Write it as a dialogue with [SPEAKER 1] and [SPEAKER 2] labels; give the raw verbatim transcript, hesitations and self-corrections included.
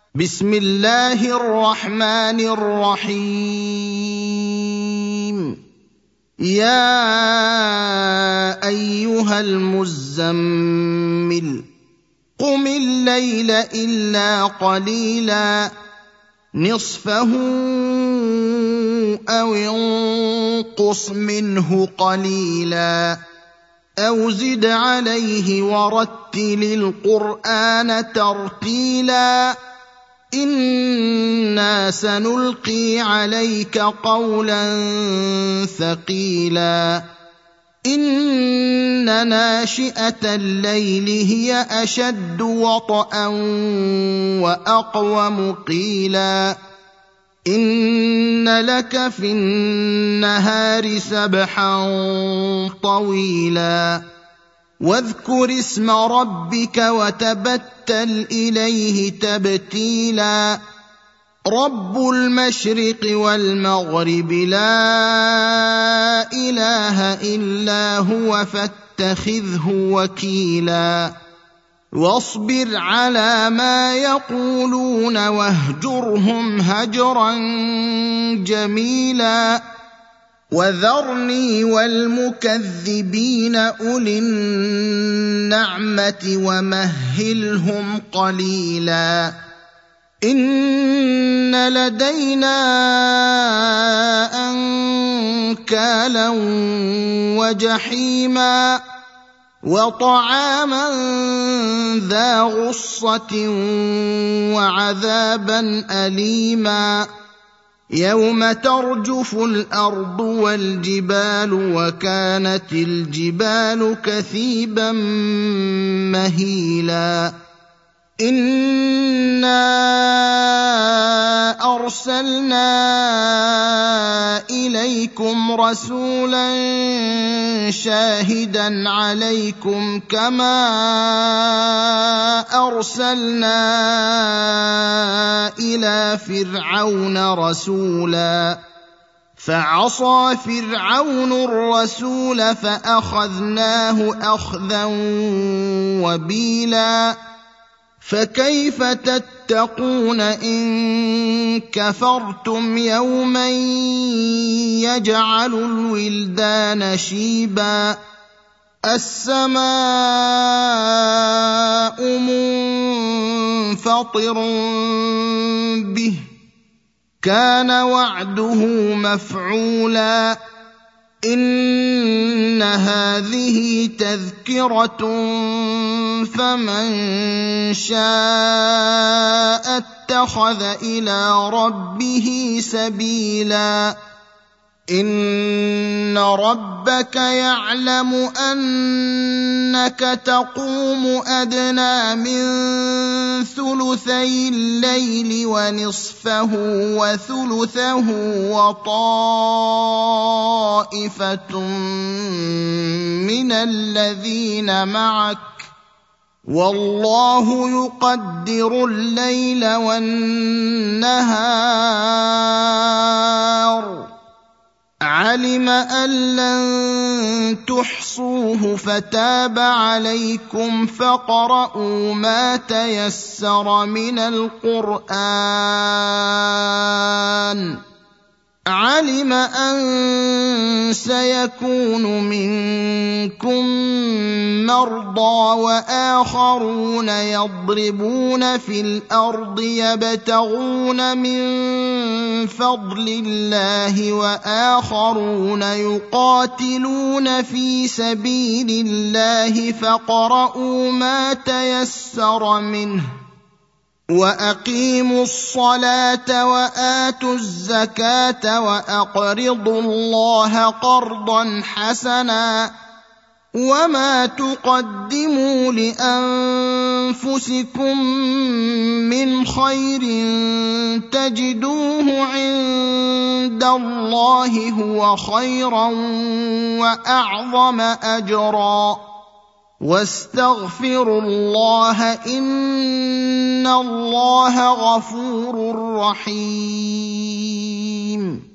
[SPEAKER 1] بسم الله الرحمن الرحيم يا أيها المزمل قم الليل إلا قليلا نصفه أو انقص منه قليلا أو زد عليه ورتل القرآن ترتيلا إنا سنلقي عليك قولا ثقيلا إن ناشئة الليل هي أشد وطئا وأقوم قيلا إن لك في النهار سبحا طويلا واذكر اسم ربك وتبتل إليه تبتيلا رب المشرق والمغرب لا إله إلا هو فاتخذه وكيلا واصبر على ما يقولون واهجرهم هجرا جميلا وذرني والمكذبين أولي النعمة ومهلهم قليلا إن لدينا أنكالا وجحيما وطعاما ذا غصة وعذابا أليما يوم ترجف الأرض والجبال وكانت الجبال كثيبا مهيلا إنا أرسلنا إليكم رسولا شاهدا عليكم كما أرسلنا إلى فرعون رسولا فعصى فرعون الرسول فأخذناه أخذا وبيلا فكيف تتقون إن كفرتم يوما يجعل الولدان شيبا السماء منفطر به كان وعده مفعولا إن هذه تذكرة فمن شاء اتخذ إلى ربه سبيلا إن ربك يعلم أنك تقوم أدنى من ثلثي الليل ونصفه وثلثه وطائفة من الذين معك والله يقدر الليل والنهار علم أن لن تحصوه فتاب عليكم فاقرؤوا ما تيسر من القرآن علم أن سيكون منكم مرضى وآخرون يضربون في الأرض يبتغون من فضل الله وآخرون يقاتلون في سبيل الله فاقرؤوا ما تيسر منه وأقيموا الصلاة وآتوا الزكاة وأقرضوا الله قرضا حسنا وما تقدموا لأنفسكم من خير تجدوه عند الله هو خيرا وأعظم أجرا واستغفروا الله إن الله غفور رحيم